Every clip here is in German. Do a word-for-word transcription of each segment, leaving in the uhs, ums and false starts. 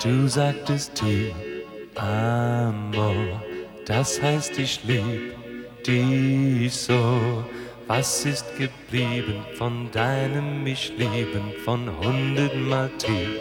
Du sagtest Ti amo, das heißt ich lieb dich so. Was ist geblieben von deinem mich lieben, von hundertmal Ti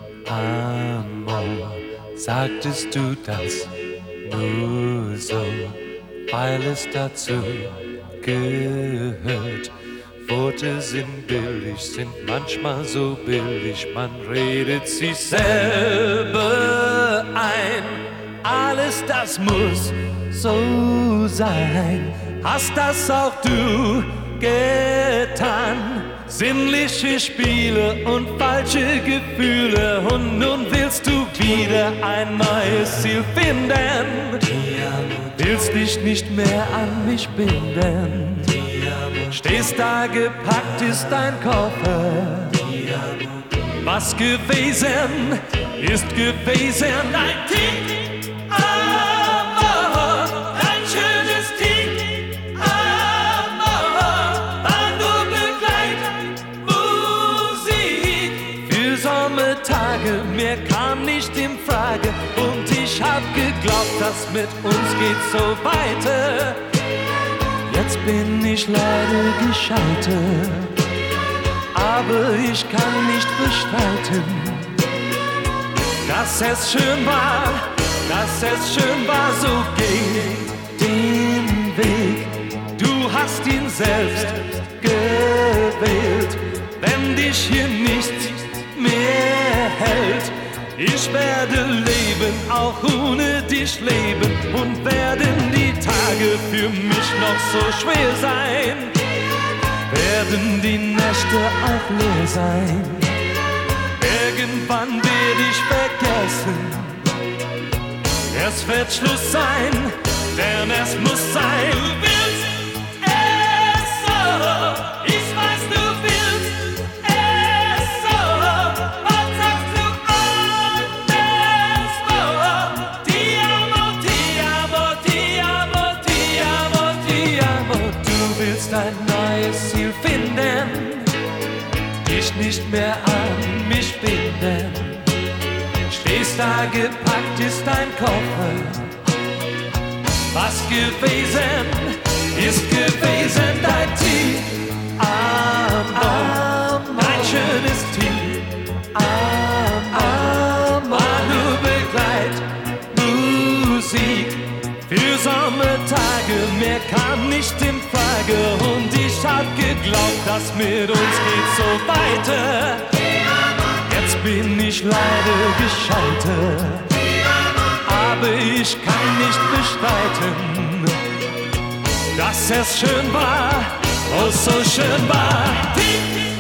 amo? Sagtest du das nur so, weil es dazu gehört? Worte sind billig, sind manchmal so billig, man redet sich selber ein. Alles das muss so sein, hast das auch du getan. Sinnliche Spiele und falsche Gefühle, und nun willst du wieder ein neues Ziel finden. Willst dich nicht mehr an mich binden. Stehst da, gepackt ist dein Koffer. Was gewesen, ist gewesen. Dein Ti amo, dein schönes Ti amo, war nur Begleitmusik für Sommertage, mir kam nicht in Frage. Und ich hab geglaubt, das mit uns geht so weiter. Jetzt bin ich leider gescheitert, aber ich kann nicht bestreiten, dass es schön war, dass es schön war, so geh den Weg. Du hast ihn selbst gewählt, wenn dich hier nichts mehr hält. Ich werde leben, auch ohne dich leben, und werden die Tage für mich noch so schwer sein, werden die Nächte auch leer sein. Irgendwann werde ich vergessen, es wird Schluss sein, denn es muss sein. Du willst es so, ich weiß, du willst es so. Was sagst du anderswo? Ti amo, ti amo, ti amo, ti amo, ti amo. Du willst ein neues Ziel finden, dich nicht mehr an mich binden. Stehst da, gepackt ist dein Koffer. Was gewesen, ist gewesen. Dein Ti amo, dein schönes Ti amo, war nur Begleitmusik für Sommertage, mehr kam nicht in Frage. Und ich hab geglaubt, das mit uns geht so weiter. Jetzt bin ich leider gescheitert, aber ich kann nicht bestreiten, dass es schön war, oh so schön war.